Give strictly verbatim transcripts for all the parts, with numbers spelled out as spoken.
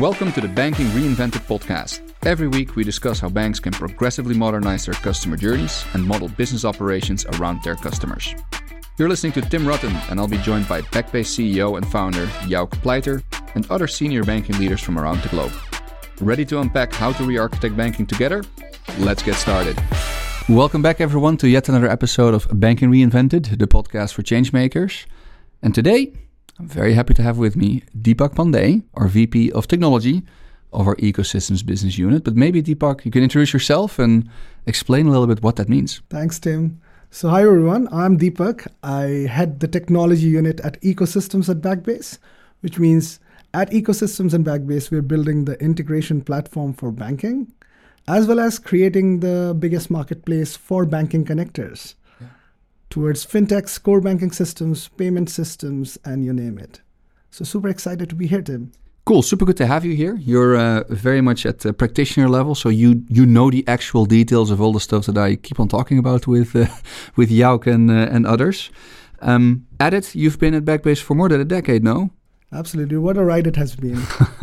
Welcome to the Banking Reinvented podcast. Every week we discuss how banks can progressively modernize their customer journeys and model business operations around their customers. You're listening to Tim Rutten, and I'll be joined by Backbase C E O and founder Jouk Pleiter and other senior banking leaders from around the globe. Ready to unpack how to re-architect banking together? Let's get started. Welcome back everyone to yet another episode of Banking Reinvented, the podcast for changemakers. And today, I'm very happy to have with me Deepak Pandey, our V P of Technology of our Ecosystems Business Unit. But maybe, Deepak, you can introduce yourself and explain a little bit what that means. Thanks, Tim. So hi, everyone. I'm Deepak. I head the technology unit at Ecosystems at Backbase, which means at Ecosystems and Backbase, we're building the integration platform for banking, as well as creating the biggest marketplace for banking connectors towards fintechs, core banking systems, payment systems, and you name it. So super excited to be here, Tim. Cool, super good to have you here. You're uh, very much at the practitioner level, so you you know the actual details of all the stuff that I keep on talking about with uh, with Jouk and uh, and others. Um, at it, you've been at Backbase for more than a decade now. Absolutely, what a ride it has been.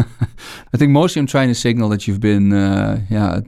I think mostly I'm trying to signal that you've been uh, yeah.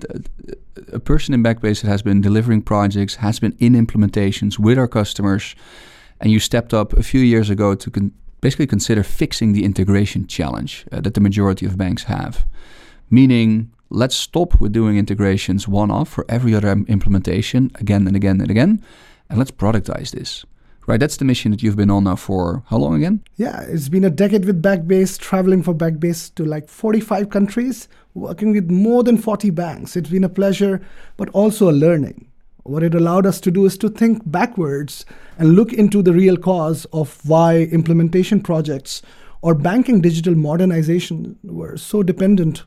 a person in Backbase that has been delivering projects, has been in implementations with our customers, and you stepped up a few years ago to con- basically consider fixing the integration challenge uh, that the majority of banks have. Meaning, let's stop with doing integrations one-off for every other implementation again and again and again, and let's productize this. Right, that's the mission that you've been on now for how long again? Yeah, it's been a decade with Backbase, traveling for Backbase to like forty-five countries, working with more than forty banks. It's been a pleasure, but also a learning. What it allowed us to do is to think backwards and look into the real cause of why implementation projects or banking digital modernization were so dependent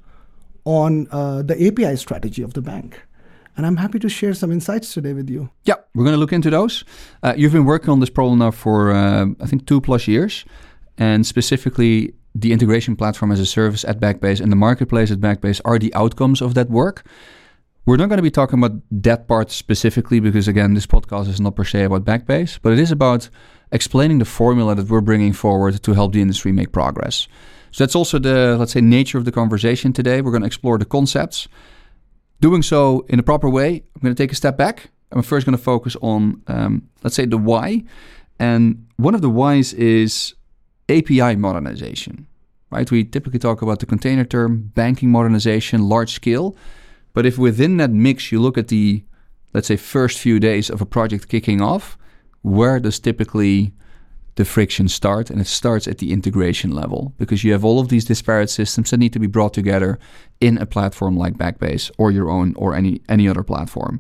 on uh, the A P I strategy of the bank. And I'm happy to share some insights today with you. Yeah, we're going to look into those. Uh, you've been working on this problem now for, uh, I think, two plus years. And specifically, the integration platform as a service at Backbase and the marketplace at Backbase are the outcomes of that work. We're not going to be talking about that part specifically because, again, this podcast is not per se about Backbase, but it is about explaining the formula that we're bringing forward to help the industry make progress. So that's also the, let's say, nature of the conversation today. We're going to explore the concepts. Doing so in a proper way, I'm going to take a step back. I'm first going to focus on, um, let's say, the why. And one of the whys is A P I modernization, right? We typically talk about the container term, banking modernization, large scale. But if within that mix, you look at the, let's say, first few days of a project kicking off, where does typically the friction start? And it starts at the integration level because you have all of these disparate systems that need to be brought together in a platform like Backbase or your own or any any other platform.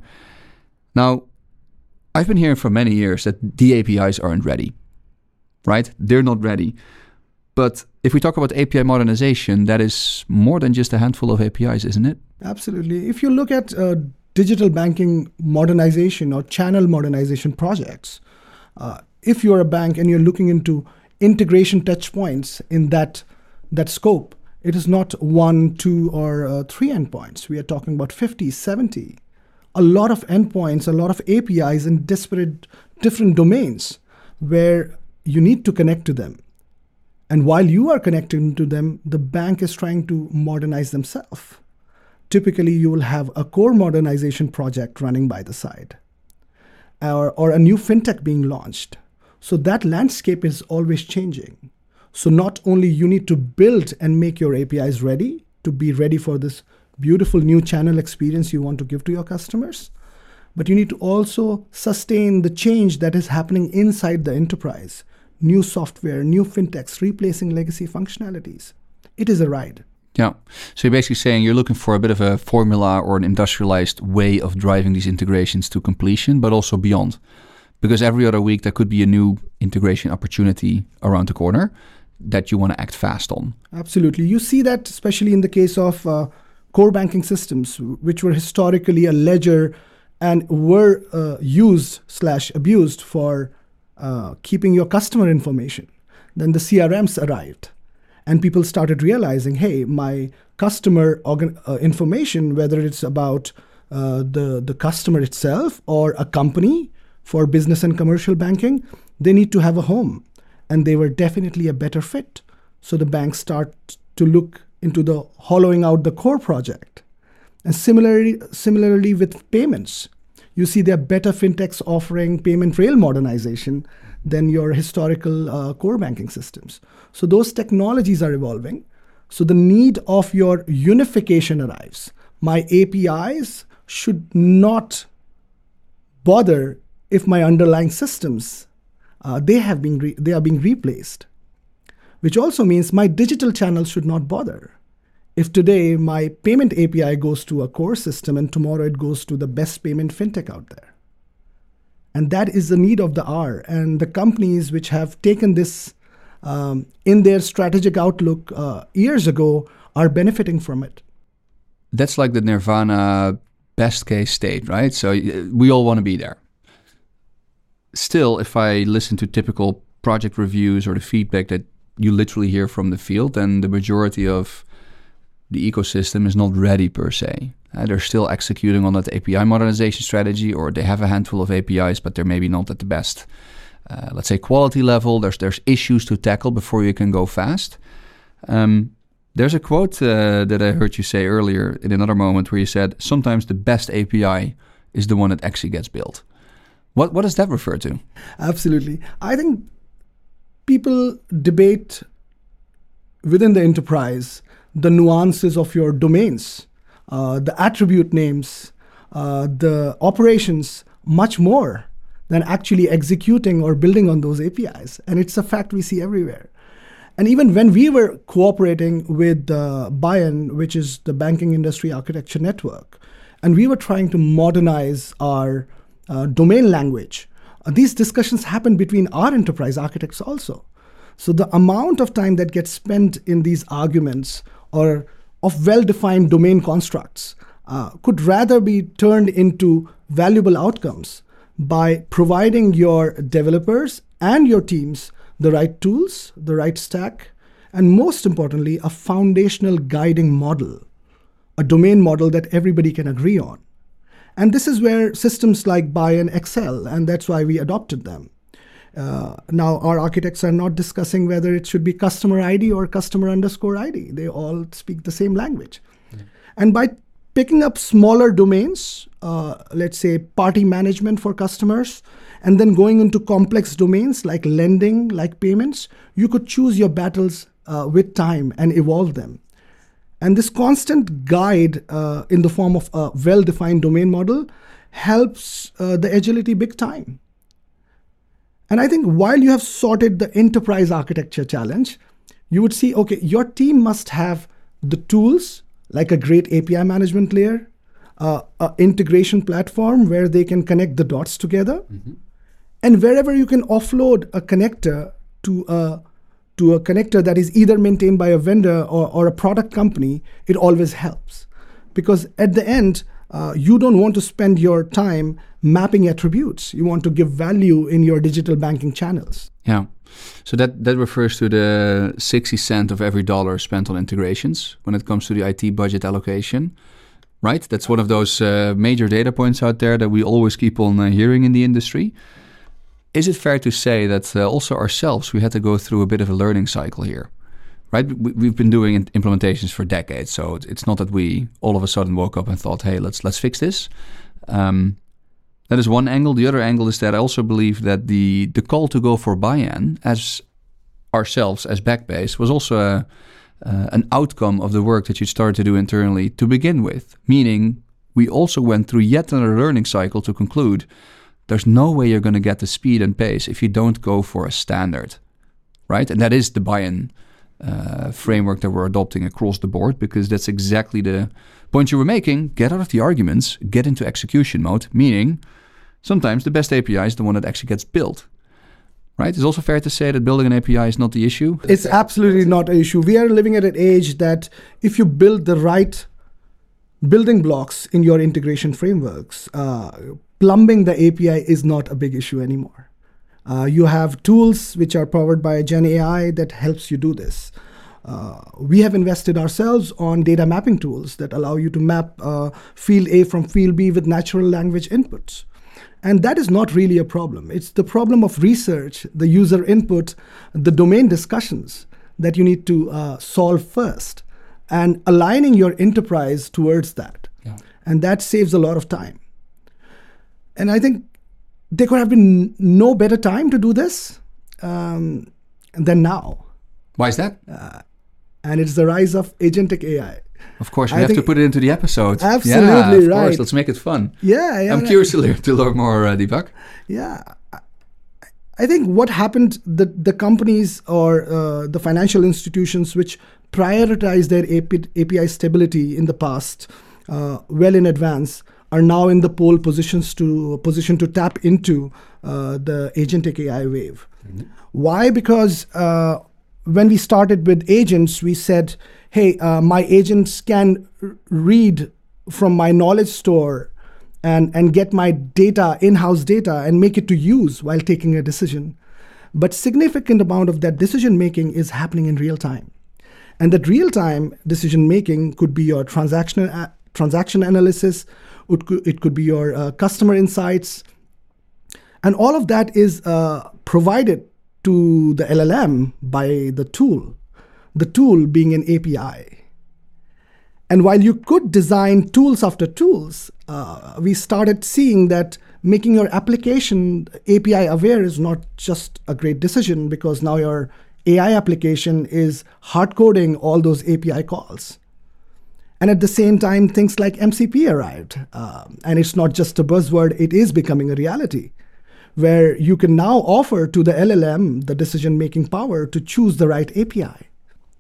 Now, I've been hearing for many years that the A P Is aren't ready, right? They're not ready. But if we talk about A P I modernization, that is more than just a handful of A P Is, isn't it? Absolutely. If you look at uh, digital banking modernization or channel modernization projects, uh, if you're a bank and you're looking into integration touch points in that, that scope, it is not one, two, or uh, three endpoints. We are talking about fifty, seventy. A lot of endpoints, a lot of A P Is in disparate, different domains where you need to connect to them. And while you are connecting to them, the bank is trying to modernize themselves. Typically, you will have a core modernization project running by the side, or, or a new fintech being launched. So that landscape is always changing. So not only you need to build and make your A P Is ready to be ready for this beautiful new channel experience you want to give to your customers, but you need to also sustain the change that is happening inside the enterprise. New software, new fintechs, replacing legacy functionalities. It is a ride. Yeah. So you're basically saying you're looking for a bit of a formula or an industrialized way of driving these integrations to completion, but also beyond. Because every other week there could be a new integration opportunity around the corner that you want to act fast on. Absolutely. You see that especially in the case of uh, core banking systems, which were historically a ledger and were uh, used slash abused for uh, keeping your customer information. Then the C R Ms arrived and people started realizing, hey, my customer organ- uh, information, whether it's about uh, the, the customer itself or a company for business and commercial banking, they need to have a home. And they were definitely a better fit. So the banks start to look into the hollowing out the core project. And similarly, similarly with payments, you see there are better fintechs offering payment rail modernization than your historical uh, core banking systems. So those technologies are evolving. So the need of your unification arrives. My A P Is should not bother if my underlying systems, uh, they have been re- they are being replaced, which also means my digital channels should not bother. If today my payment A P I goes to a core system and tomorrow it goes to the best payment fintech out there. And that is the need of the hour. And the companies which have taken this um, in their strategic outlook uh, years ago are benefiting from it. That's like the nirvana best case state, right? So we all want to be there. Still, if I listen to typical project reviews or the feedback that you literally hear from the field, then the majority of the ecosystem is not ready per se. Uh, they're still executing on that A P I modernization strategy, or they have a handful of A P Is, but they're maybe not at the best, uh, let's say, quality level. There's there's issues to tackle before you can go fast. Um, there's a quote uh, that I heard you say earlier in another moment where you said, sometimes the best A P I is the one that actually gets built. What what does that refer to? Absolutely. I think people debate within the enterprise the nuances of your domains, uh, the attribute names, uh, the operations, much more than actually executing or building on those A P Is. And it's a fact we see everywhere. And even when we were cooperating with uh, BIAN, which is the Banking Industry Architecture Network, and we were trying to modernize our uh, domain language, uh, these discussions happen between our enterprise architects also. So the amount of time that gets spent in these arguments or of well-defined domain constructs uh, could rather be turned into valuable outcomes by providing your developers and your teams the right tools, the right stack, and most importantly, a foundational guiding model, a domain model that everybody can agree on. And this is where systems like BIAN excel, and that's why we adopted them. Uh, now, our architects are not discussing whether it should be customer I D or customer underscore I D. They all speak the same language. Mm-hmm. And by picking up smaller domains, uh, let's say party management for customers, and then going into complex domains like lending, like payments, you could choose your battles uh, with time and evolve them. And this constant guide uh, in the form of a well-defined domain model helps uh, the agility big time. And I think while you have sorted the enterprise architecture challenge, you would see, okay, your team must have the tools, like a great A P I management layer, uh, an integration platform where they can connect the dots together. Mm-hmm. And wherever you can offload a connector to a, to a connector that is either maintained by a vendor or, or a product company, it always helps. Because at the end, uh, you don't want to spend your time mapping attributes. You want to give value in your digital banking channels. Yeah. So that, that refers to the sixty cent of every dollar spent on integrations when it comes to the I T budget allocation, right? That's one of those uh, major data points out there that we always keep on uh, hearing in the industry. Is it fair to say that uh, also ourselves, we had to go through a bit of a learning cycle here, right? We, we've been doing implementations for decades, so it's not that we all of a sudden woke up and thought, hey, let's let's fix this. Um, That is one angle. The other angle is that I also believe that the the call to go for BIAN as ourselves, as Backbase, was also a, uh, an outcome of the work that you started to do internally to begin with. Meaning, we also went through yet another learning cycle to conclude there's no way you're going to get the speed and pace if you don't go for a standard, right? And that is the BIAN uh, framework that we're adopting across the board, because that's exactly the point you were making. Get out of the arguments, get into execution mode, meaning sometimes the best A P I is the one that actually gets built, right? It's also fair to say that building an A P I is not the issue. It's absolutely not an issue. We are living at an age that if you build the right building blocks in your integration frameworks, uh, plumbing the A P I is not a big issue anymore. Uh, you have tools which are powered by Gen A I that helps you do this. Uh, we have invested ourselves on data mapping tools that allow you to map uh, field A from field B with natural language inputs. And that is not really a problem. It's the problem of research, the user input, the domain discussions that you need to uh, solve first. and aligning your enterprise towards that. Yeah. And that saves a lot of time. And I think there could have been no better time to do this um, than now. Why is that? Uh, and it's the rise of agentic A I. Of course, we I have to think- put it into the episode. Absolutely yeah, of right. course, let's make it fun. Yeah, yeah. I'm right. curious to learn, to learn more, uh, Deepak. Yeah. I think what happened, the, the companies or uh, the financial institutions which prioritize their A P, A P I stability in the past uh, well in advance are now in the pole positions to position to tap into uh, the agentic A I wave. Mm-hmm. Why? Because uh, when we started with agents, we said, hey, uh, my agents can r- read from my knowledge store and, and get my data, in-house data, and make it to use while taking a decision. But significant amount of that decision-making is happening in real time. And that real-time decision-making could be your transaction, uh, transaction analysis, it could, it could be your uh, customer insights. And all of that is uh, provided to the L L M by the tool, the tool being an A P I. And while you could design tools after tools, uh, we started seeing that making your application A P I aware is not just a great decision, because now your A I application is hard coding all those A P I calls. And at the same time, things like M C P arrived. Um, and it's not just a buzzword, it is becoming a reality, where you can now offer to the L L M the decision-making power to choose the right A P I.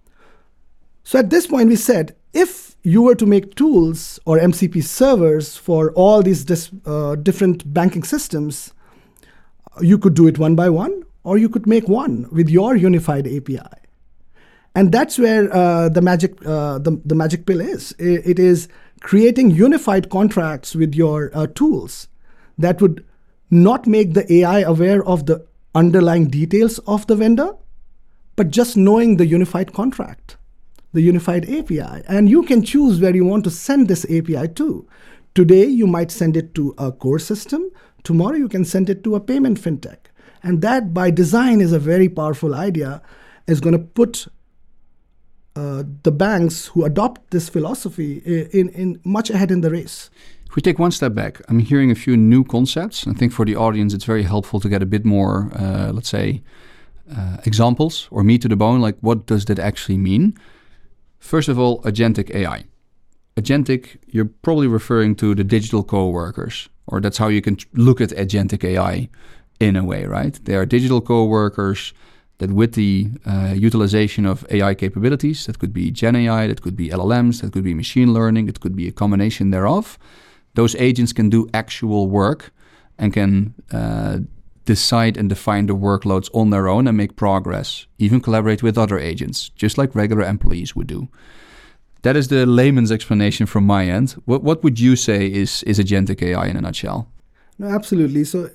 So at this point, we said, if you were to make tools or M C P servers for all these dis, uh, different banking systems, you could do it one by one, or you could make one with your unified A P I. And that's where uh, the magic uh, the, the magic pill is. It, it is creating unified contracts with your uh, tools that would not make the A I aware of the underlying details of the vendor, but just knowing the unified contract, the unified A P I. And you can choose where you want to send this A P I to. Today, you might send it to a core system. Tomorrow, you can send it to a payment fintech. And that, by design, is a very powerful idea. It's going to put uh, the banks who adopt this philosophy in, in much ahead in the race. If we take one step back, I'm hearing a few new concepts. I think for the audience, it's very helpful to get a bit more, uh, let's say, uh, examples or meat to the bone. Like, what does that actually mean? First of all, agentic A I. Agentic, you're probably referring to the digital co-workers, or that's how you can look at agentic A I in a way, right? They are digital co-workers that with the uh, utilization of A I capabilities, that could be Gen A I, that could be L L Ms, that could be machine learning, it could be a combination thereof. Those agents can do actual work and can uh, decide and define the workloads on their own and make progress, even collaborate with other agents, just like regular employees would do. That is the layman's explanation from my end. What what would you say is, is agentic A I in a nutshell? No, absolutely. So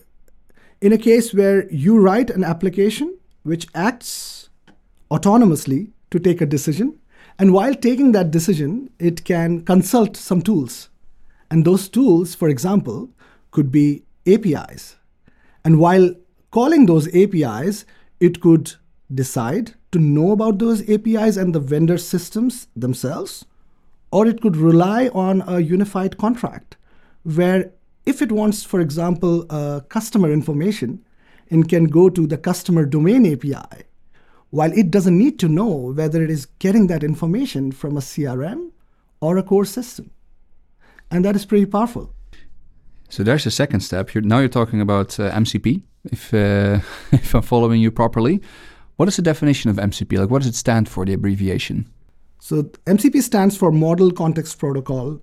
in a case where you write an application which acts autonomously to take a decision, and while taking that decision, it can consult some tools. And those tools, for example, could be A P Is. And while calling those A P Is, it could decide to know about those A P Is and the vendor systems themselves, or it could rely on a unified contract where if it wants, for example, uh, customer information, it can go to the customer domain A P I, while it doesn't need to know whether it is getting that information from a C R M or a core system. And that is pretty powerful. So there's a second step. You're, now you're talking about uh, M C P, if uh, if I'm following you properly. What is the definition of M C P? Like, what does it stand for, the abbreviation? So M C P stands for Model Context Protocol.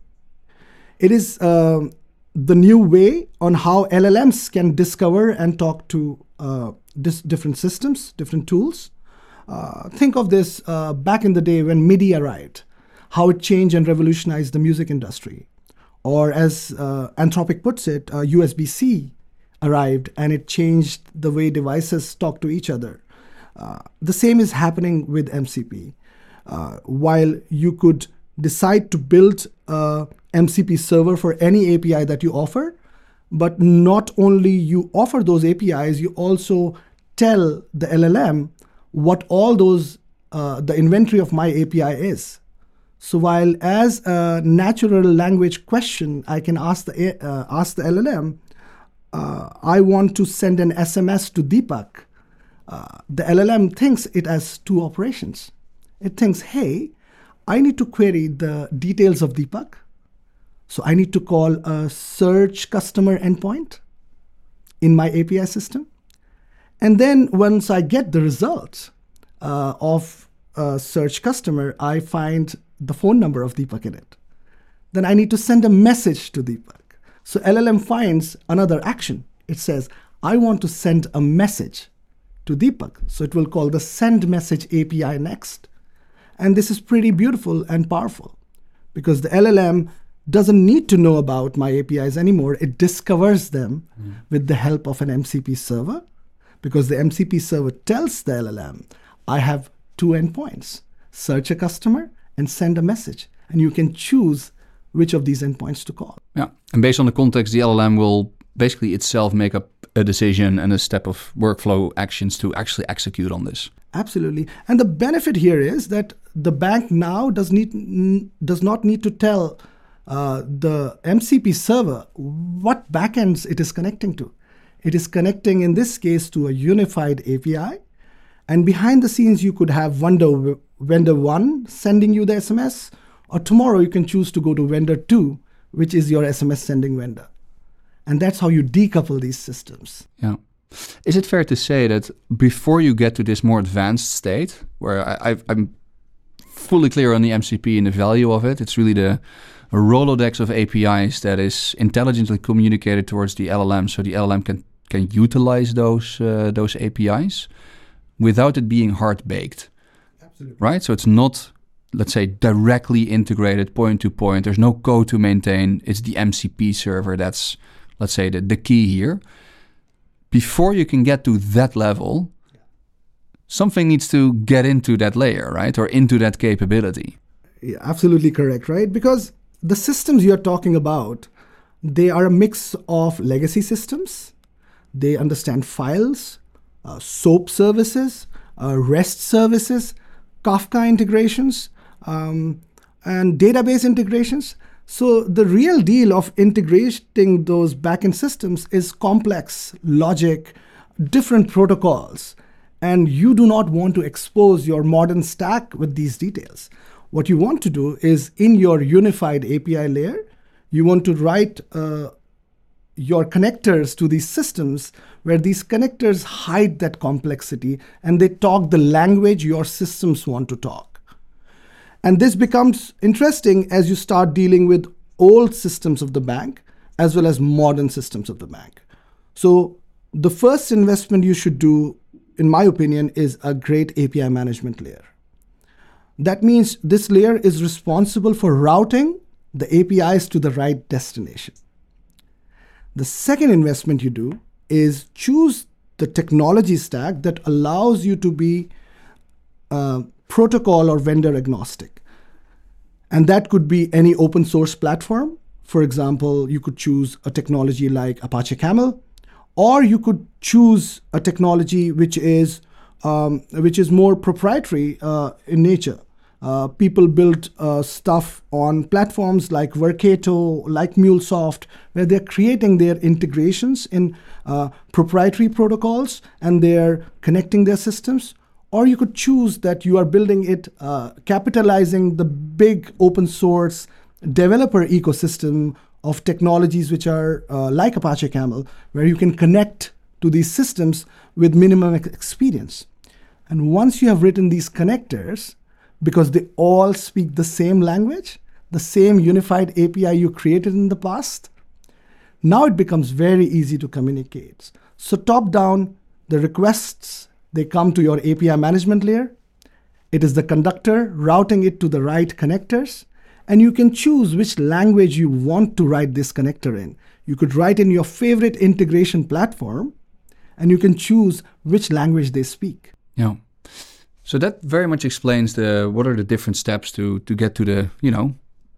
It is uh, the new way on how L L Ms can discover and talk to uh, dis- different systems, different tools. Uh, think of this uh, back in the day when MIDI arrived, how it changed and revolutionized the music industry. Or as uh, Anthropic puts it, uh, U S B C arrived and it changed the way devices talk to each other. Uh, the same is happening with M C P. Uh, while you could decide to build a M C P server for any A P I that you offer, but not only you offer those A P Is, you also tell the L L M what all those, uh, the inventory of my A P I is. So while as a natural language question, I can ask the uh, ask the L L M, uh, I want to send an S M S to Deepak. Uh, the L L M thinks it has two operations. It thinks, hey, I need to query the details of Deepak. So I need to call a search customer endpoint in my A P I system. And then once I get the results uh, of a search customer, I find the phone number of Deepak in it. Then I need to send a message to Deepak. So L L M finds another action. It says, I want to send a message to Deepak. So it will call the send message A P I next. And this is pretty beautiful and powerful because the L L M doesn't need to know about my A P Is anymore. It discovers them mm. with the help of an M C P server because the M C P server tells the L L M, I have two endpoints, search a customer and send a message. And you can choose which of these endpoints to call. Yeah, and based on the context, the L L M will basically itself make up a decision and a step of workflow actions to actually execute on this. Absolutely. And the benefit here is that the bank now does need n- does not need to tell uh, the M C P server what backends it is connecting to. It is connecting, in this case, to a unified A P I. And behind the scenes, you could have vendor, vendor one sending you the S M S, or tomorrow you can choose to go to vendor two, which is your S M S sending vendor. And that's how you decouple these systems. Yeah. Is it fair to say that before you get to this more advanced state, where I, I've, I'm fully clear on the M C P and the value of it, it's really the a Rolodex of A P Is that is intelligently communicated towards the L L M, so the L L M can can utilize those uh, those A P Is without it being hard-baked. Absolutely. Right? So it's not, let's say, directly integrated point to point. There's no code to maintain. It's the M C P server that's, let's say, the, the key here. Before you can get to that level, yeah. something needs to get into that layer, right? Or into that capability. Yeah, absolutely correct, right? Because the systems you're talking about, they are a mix of legacy systems. They understand files, uh, SOAP services, uh, REST services, Kafka integrations, um, and database integrations. So the real deal of integrating those backend systems is complex logic, different protocols, and you do not want to expose your modern stack with these details. What you want to do is, in your unified A P I layer, you want to write uh, your connectors to these systems where these connectors hide that complexity and they talk the language your systems want to talk. And this becomes interesting as you start dealing with old systems of the bank as well as modern systems of the bank. So the first investment you should do, in my opinion, is a great A P I management layer. That means this layer is responsible for routing the A P Is to the right destination. The second investment you do is choose the technology stack that allows you to be uh, protocol or vendor agnostic. And that could be any open source platform. For example, you could choose a technology like Apache Camel, or you could choose a technology which is um, which is more proprietary uh, in nature. Uh, people build uh, stuff on platforms like Workato, like MuleSoft, where they're creating their integrations in uh, proprietary protocols and they're connecting their systems. Or you could choose that you are building it, uh, capitalizing the big open source developer ecosystem of technologies which are uh, like Apache Camel, where you can connect to these systems with minimum ex- experience. And once you have written these connectors, because they all speak the same language, the same unified A P I you created in the past, now it becomes very easy to communicate. So top down, the requests, they come to your A P I management layer. It is the conductor routing it to the right connectors, and you can choose which language you want to write this connector in. You could write in your favorite integration platform, and you can choose which language they speak. Yeah. So that very much explains the what are the different steps to to get to the, you know,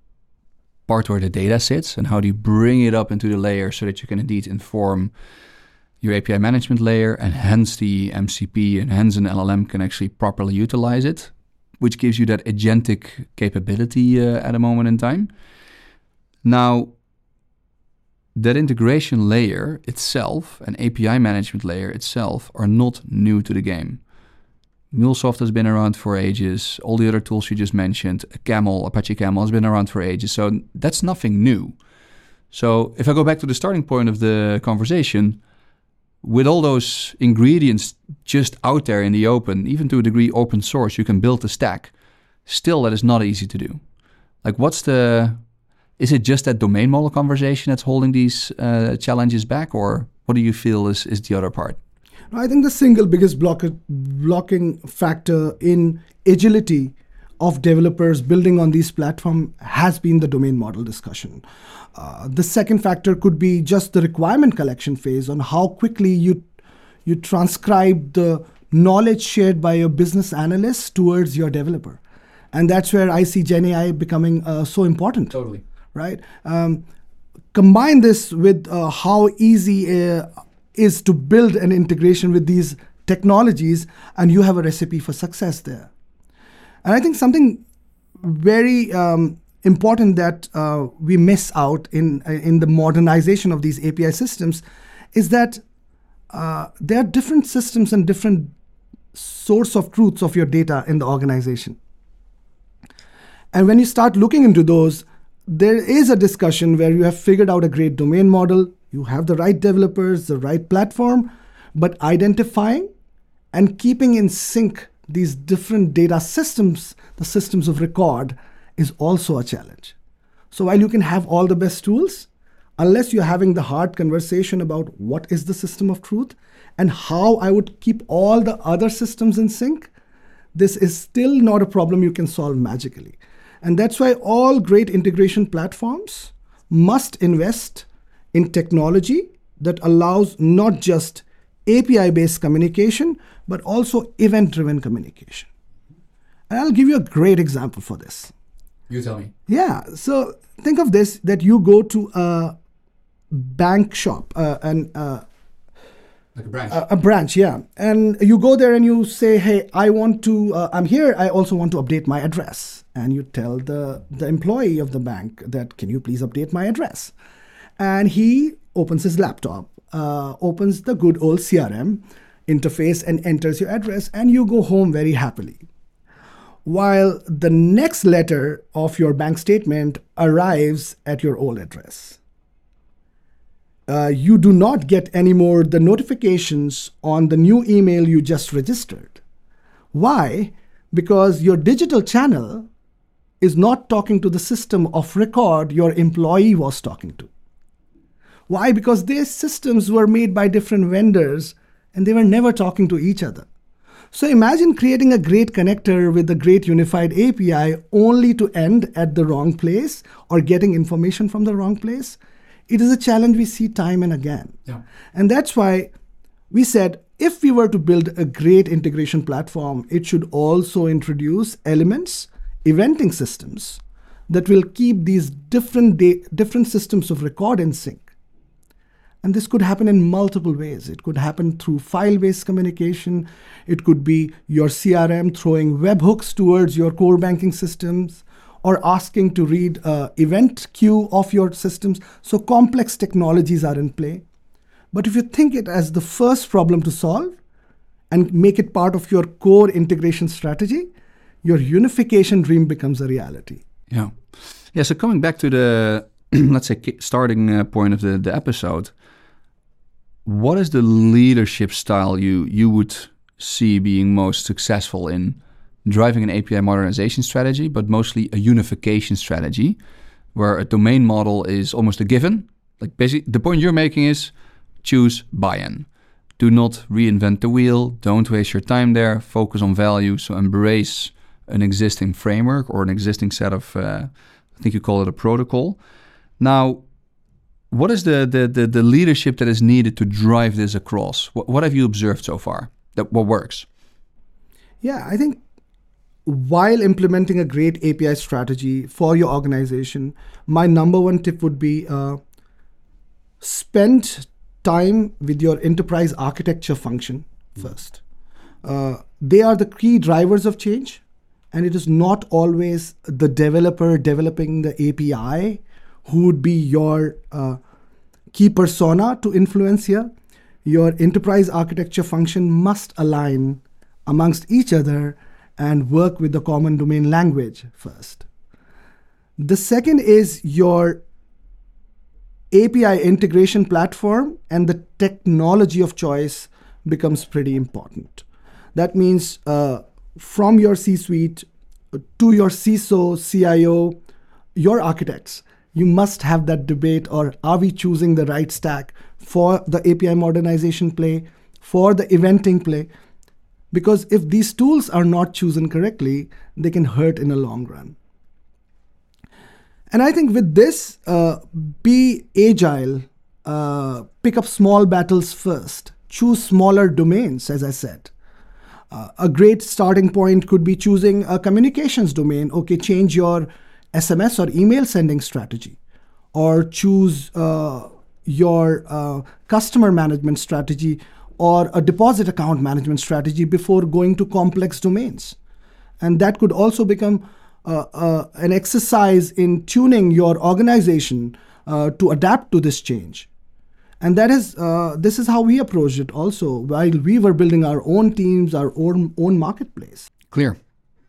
part where the data sits, and how do you bring it up into the layer so that you can indeed inform your A P I management layer, and hence the M C P and hence an L L M can actually properly utilize it. which gives you that agentic capability uh, at a moment in time. Now, that integration layer itself and A P I management layer itself are not new to the game. MuleSoft has been around for ages. All the other tools you just mentioned, Camel, Apache Camel has been around for ages. So that's nothing new. So if I go back to the starting point of the conversation, with all those ingredients just out there in the open, even to a degree open source, you can build a stack. Still, that is not easy to do. Like what's the... Is it just that domain model conversation that's holding these uh, challenges back, or what do you feel is, is the other part? I think the single biggest block, blocking factor in agility of developers building on these platforms has been the domain model discussion. Uh, the second factor could be just the requirement collection phase on how quickly you you transcribe the knowledge shared by your business analyst towards your developer. And that's where I see GenAI becoming uh, so important. Totally. Right? Um, combine this with uh, how easy uh, is to build an integration with these technologies, and you have a recipe for success there. And I think something very um, important that uh, we miss out in in the modernization of these A P I systems is that uh, there are different systems and different source of truths of your data in the organization. And when you start looking into those, there is a discussion where you have figured out a great domain model, you have the right developers, the right platform, but identifying and keeping in sync these different data systems, the systems of record, is also a challenge. So while you can have all the best tools, unless you're having the hard conversation about what is the system of truth and how I would keep all the other systems in sync, this is still not a problem you can solve magically. And that's why all great integration platforms must invest in technology that allows not just A P I-based communication, but also event-driven communication. And I'll give you a great example for this. You tell me. Yeah. So think of this, that you go to a bank shop, uh, and uh, like a branch. A, a branch, yeah. And you go there and you say, hey, I want to, uh, I'm here, I also want to update my address. And you tell the, the employee of the bank that, can you please update my address? And he opens his laptop, uh, opens the good old C R M interface and enters your address, and you go home very happily. While the next letter of your bank statement arrives at your old address. Uh, you do not get anymore the notifications on the new email you just registered. Why? Because your digital channel is not talking to the system of record your employee was talking to. Why? Because their systems were made by different vendors and they were never talking to each other. So imagine creating a great connector with a great unified A P I only to end at the wrong place or getting information from the wrong place. It is a challenge we see time and again. Yeah. And that's why we said, if we were to build a great integration platform, it should also introduce elements, eventing systems, that will keep these different, da- different systems of record in sync. And this could happen in multiple ways. It could happen through file-based communication. It could be your C R M throwing webhooks towards your core banking systems, or asking to read uh, event queue of your systems. So complex technologies are in play. But if you think it as the first problem to solve and make it part of your core integration strategy, your unification dream becomes a reality. Yeah. Yeah, so coming back to the, let's say, starting uh, point of the, the episode, what is the leadership style you you would see being most successful in driving an A P I modernization strategy, but mostly a unification strategy, where a domain model is almost a given? Like basically, the point you're making is choose buy-in. Do not reinvent the wheel. Don't waste your time there. Focus on value. So embrace an existing framework or an existing set of, uh, I think you call it a protocol. Now, what is the, the, the, the leadership that is needed to drive this across? What, what have you observed so far? That what works? Yeah, I think while implementing a great A P I strategy for your organization, my number one tip would be uh, spend time with your enterprise architecture function first. Uh, they are the key drivers of change. and it is not always the developer developing the A P I who would be your uh, key persona to influence here. Your enterprise architecture function must align amongst each other and work with the common domain language first. The second is your A P I integration platform, and the technology of choice becomes pretty important. That means uh, from your C-suite to your C I S O, C I O, your architects, you must have that debate, or are we choosing the right stack for the A P I modernization play, for the eventing play? Because if these tools are not chosen correctly, they can hurt in the long run. And I think with this, uh, be agile, uh, pick up small battles first, choose smaller domains, as I said. Uh, a great starting point could be choosing a communications domain. Okay, change your S M S or email sending strategy, or choose uh, your uh, customer management strategy or a deposit account management strategy before going to complex domains. And that could also become uh, uh, an exercise in tuning your organization uh, to adapt to this change. And that is uh, this is how we approached it also while we were building our own teams, our own, own marketplace. Clear.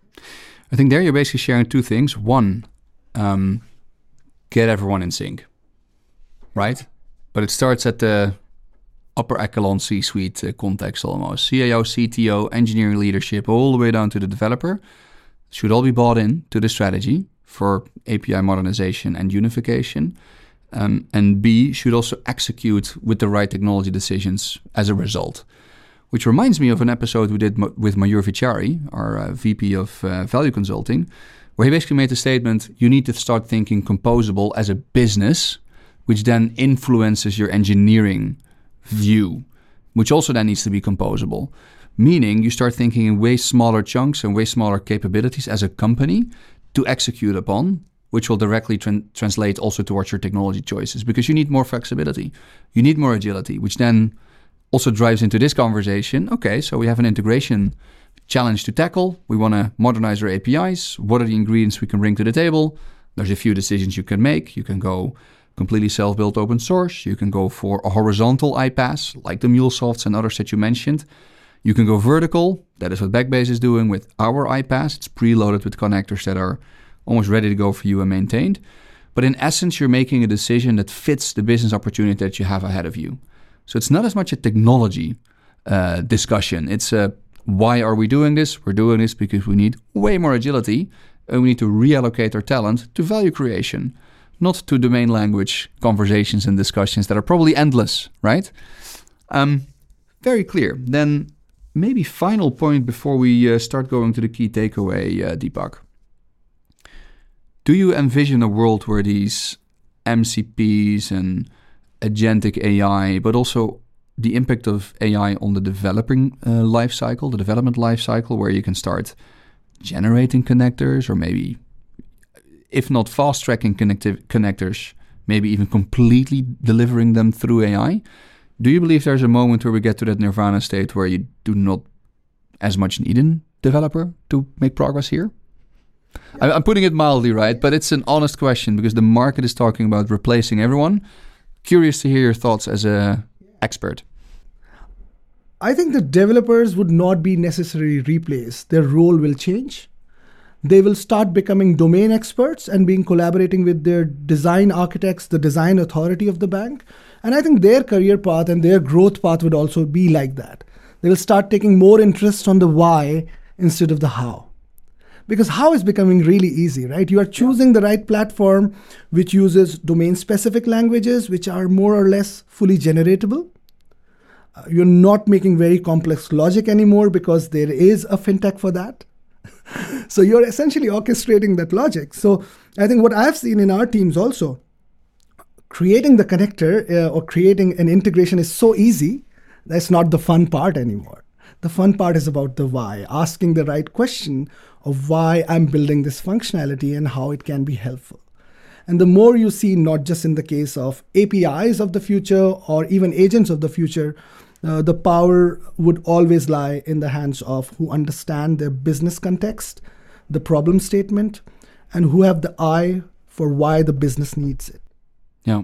I think there you're basically sharing two things. One, um, get everyone in sync, right? But it starts at the upper echelon C-suite uh, context almost. C I O, C T O, engineering leadership, all the way down to the developer should all be bought in to the strategy for A P I modernization and unification. Um, and B, should also execute with the right technology decisions as a result. Which reminds me of an episode we did m- with Mayur Vichari, our uh, V P of uh, Value Consulting, where he basically made the statement, you need to start thinking composable as a business, which then influences your engineering view, which also then needs to be composable. Meaning you start thinking in way smaller chunks and way smaller capabilities as a company to execute upon, which will directly tran- translate also towards your technology choices, because you need more flexibility. You need more agility, which then also drives into this conversation. Okay, so we have an integration challenge to tackle. We want to modernize our A P Is. What are the ingredients we can bring to the table? There's a few decisions you can make. You can go completely self-built open source. You can go for a horizontal iPaaS, like the MuleSofts and others that you mentioned. You can go vertical. That is what Backbase is doing with our iPaaS. It's preloaded with connectors that are almost ready to go for you and maintained. But in essence, you're making a decision that fits the business opportunity that you have ahead of you. So it's not as much a technology uh, discussion. It's a, why are we doing this? We're doing this because we need way more agility, and we need to reallocate our talent to value creation, not to domain language conversations and discussions that are probably endless, right? Um, very clear. Then maybe final point before we uh, start going to the key takeaway, uh, Deepak. Do you envision a world where these M C Ps and agentic A I, but also the impact of A I on the developing uh, life cycle, the development life cycle, where you can start generating connectors, or maybe, if not fast-tracking connectiv- connectors, maybe even completely delivering them through A I? Do you believe there's a moment where we get to that nirvana state where you do not as much need a developer to make progress here? Yeah. I'm putting it mildly, right? But it's an honest question because the market is talking about replacing everyone. Curious to hear your thoughts as a expert. I think the developers would not be necessarily replaced. Their role will change. They will start becoming domain experts and being collaborating with their design architects, the design authority of the bank. And I think their career path and their growth path would also be like that. They will start taking more interest on the why instead of the how. Because how is becoming really easy, right? You are choosing the right platform which uses domain-specific languages which are more or less fully generatable. Uh, you're not making very complex logic anymore because there is a fintech for that. So you're essentially orchestrating that logic. So I think what I've seen in our teams also, creating the connector uh, or creating an integration is so easy, that's not the fun part anymore. The fun part is about the why, asking the right question of why I'm building this functionality and how it can be helpful. And the more you see, not just in the case of A P Is of the future or even agents of the future, uh, the power would always lie in the hands of who understand their business context, the problem statement, and who have the eye for why the business needs it. Yeah.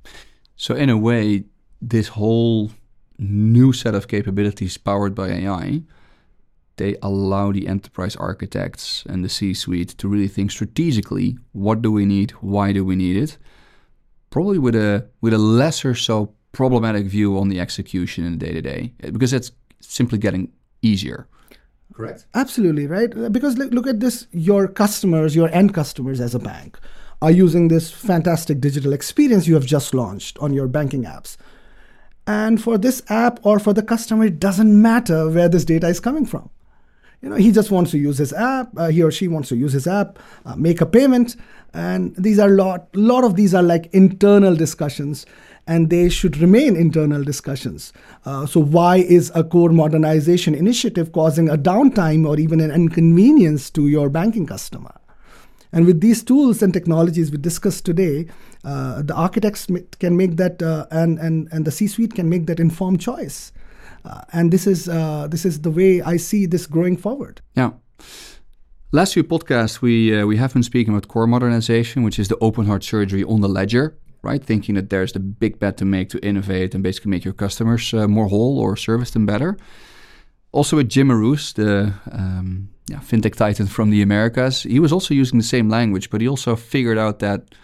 So in a way, this whole new set of capabilities powered by A I, they allow the enterprise architects and the C-suite to really think strategically, what do we need, why do we need it? Probably with a with a lesser so problematic view on the execution in the day-to-day, because it's simply getting easier. Correct? Absolutely, right? Because look, look at this, your customers, your end customers as a bank are using this fantastic digital experience you have just launched on your banking apps. And for this app or for the customer, it doesn't matter where this data is coming from. You know, he just wants to use his app, uh, he or she wants to use his app, uh, make a payment. And these are a lot, lot of these are like internal discussions, and they should remain internal discussions. Uh, so why is a core modernization initiative causing a downtime or even an inconvenience to your banking customer? And with these tools and technologies we discussed today, uh, the architects can make that, uh, and, and, and the C-suite can make that informed choice. Uh, and this is uh, this is the way I see this growing forward. Yeah. Last few podcasts, we uh, we have been speaking about core modernization, which is the open heart surgery on the ledger, right? Thinking that there's the big bet to make to innovate and basically make your customers uh, more whole or service them better. Also with Jim Marous, the um, yeah, fintech titan from the Americas, he was also using the same language, but he also figured out that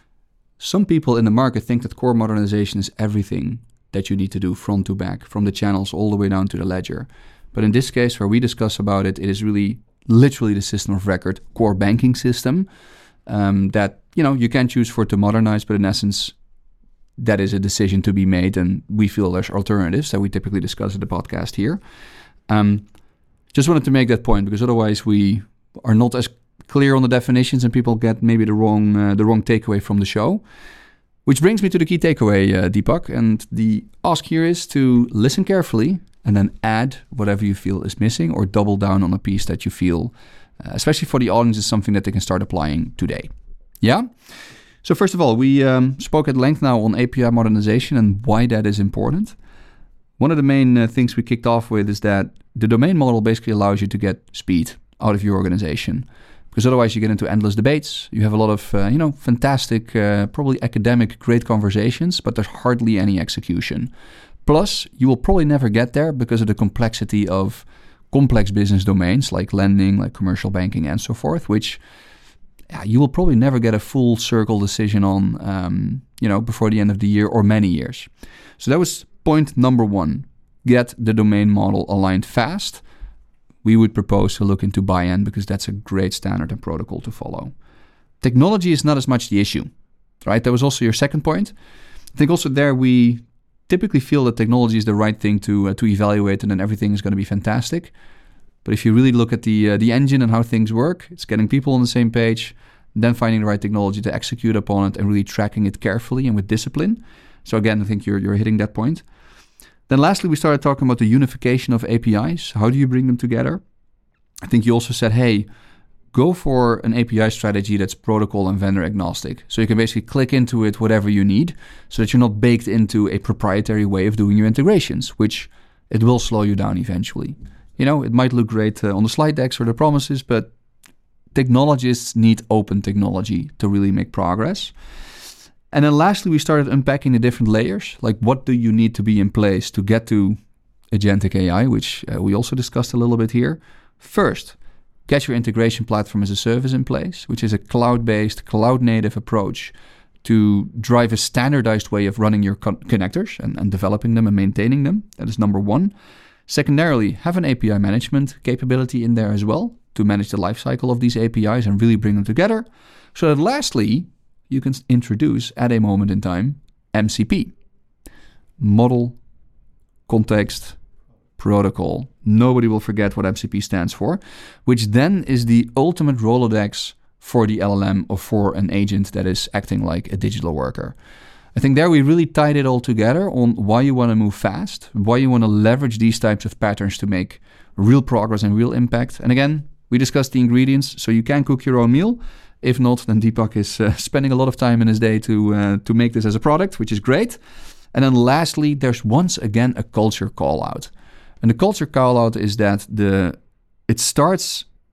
some people in the market think that core modernization is everything that you need to do front to back, from the channels all the way down to the ledger. But in this case, where we discuss about it, it is really literally the system of record, core banking system, um, that, you know, you can choose for it to modernize, but in essence, that is a decision to be made. And we feel there's alternatives that we typically discuss in the podcast here. Um, just wanted to make that point, because otherwise we are not as clear on the definitions and people get maybe the wrong uh, the wrong takeaway from the show. Which brings me to the key takeaway, uh, Deepak. And the ask here is to listen carefully and then add whatever you feel is missing, or double down on a piece that you feel, uh, especially for the audience, is something that they can start applying today. Yeah? So first of all, we um, spoke at length now on A P I modernization and why that is important. One of the main uh, things we kicked off with is that the domain model basically allows you to get speed out of your organization. Because otherwise you get into endless debates. You have a lot of, uh, you know, fantastic, uh, probably academic, great conversations, but there's hardly any execution. Plus, you will probably never get there because of the complexity of complex business domains like lending, like commercial banking, and so forth, which yeah, you will probably never get a full circle decision on, um, you know, before the end of the year or many years. So that was point number one. Get the domain model aligned fast. We would propose to look into B I N because that's a great standard and protocol to follow. Technology is not as much the issue, right? That was also your second point. I think also there we typically feel that technology is the right thing to uh, to evaluate, and then everything is going to be fantastic. But if you really look at the uh, the engine and how things work, it's getting people on the same page, then finding the right technology to execute upon it and really tracking it carefully and with discipline. So again, I think you're you're hitting that point. Then lastly, we started talking about the unification of A P Is. How do you bring them together? I think you also said, hey, go for an A P I strategy that's protocol and vendor agnostic. So you can basically click into it whatever you need so that you're not baked into a proprietary way of doing your integrations, which it will slow you down eventually. You know, it might look great uh, on the slide decks or the promises, but technologists need open technology to really make progress. And then lastly, we started unpacking the different layers, like what do you need to be in place to get to agentic A I, which uh, we also discussed a little bit here. First, get your integration platform as a service in place, which is a cloud-based, cloud-native approach to drive a standardized way of running your con- connectors and, and developing them and maintaining them. That is number one. Secondarily, have an A P I management capability in there as well to manage the lifecycle of these A P Is and really bring them together. So that lastly, you can introduce at a moment in time M C P. Model, context, protocol. Nobody will forget what M C P stands for, which then is the ultimate Rolodex for the L L M or for an agent that is acting like a digital worker. I think there we really tied it all together on why you want to move fast, why you want to leverage these types of patterns to make real progress and real impact. And again, we discussed the ingredients, so you can cook your own meal. If not, then Deepak is uh, spending a lot of time in his day to uh, to make this as a product, which is great. And then lastly, there's once again a culture call out. And the culture call out is that the it starts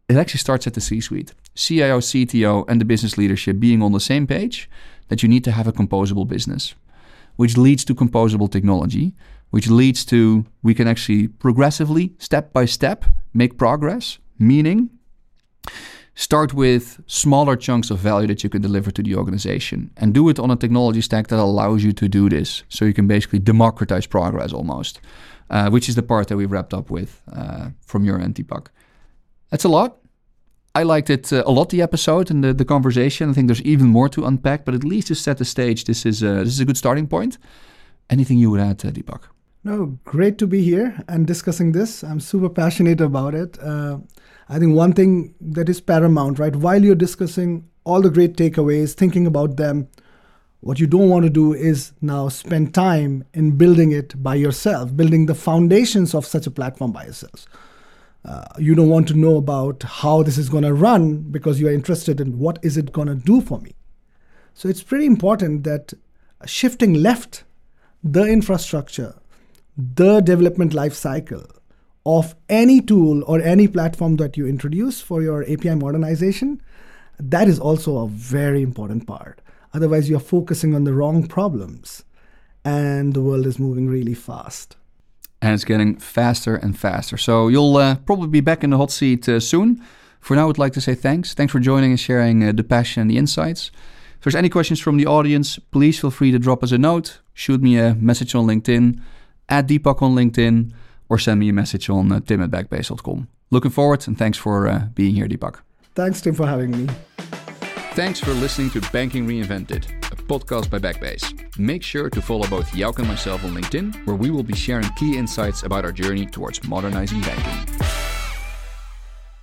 it actually starts at the C-suite. C I O, C T O, and the business leadership being on the same page that you need to have a composable business, which leads to composable technology, which leads to we can actually progressively, step by step, make progress, meaning start with smaller chunks of value that you can deliver to the organization and do it on a technology stack that allows you to do this. So you can basically democratize progress almost, uh, which is the part that we wrapped up with uh, from your end, Deepak. That's a lot. I liked it uh, a lot, the episode and the, the conversation. I think there's even more to unpack, but at least to set the stage, this is, uh, this is a good starting point. Anything you would add, uh, Deepak? No, great to be here and discussing this. I'm super passionate about it. Uh, I think one thing that is paramount, right? While you're discussing all the great takeaways, thinking about them, what you don't want to do is now spend time in building it by yourself, building the foundations of such a platform by yourselves. Uh, you don't want to know about how this is going to run because you are interested in what is it going to do for me. So it's pretty important that shifting left the infrastructure, the development life cycle of any tool or any platform that you introduce for your A P I modernization, that is also a very important part. Otherwise, you're focusing on the wrong problems and the world is moving really fast. And it's getting faster and faster. So you'll uh, probably be back in the hot seat uh, soon. For now, I would like to say thanks. Thanks for joining and sharing uh, the passion and the insights. If there's any questions from the audience, please feel free to drop us a note, shoot me a message on LinkedIn, add Deepak on LinkedIn, or send me a message on uh, tim at backbase dot com. Looking forward, and thanks for uh, being here, Deepak. Thanks, Tim, for having me. Thanks for listening to Banking Reinvented, a podcast by Backbase. Make sure to follow both Jouke and myself on LinkedIn, where we will be sharing key insights about our journey towards modernizing banking.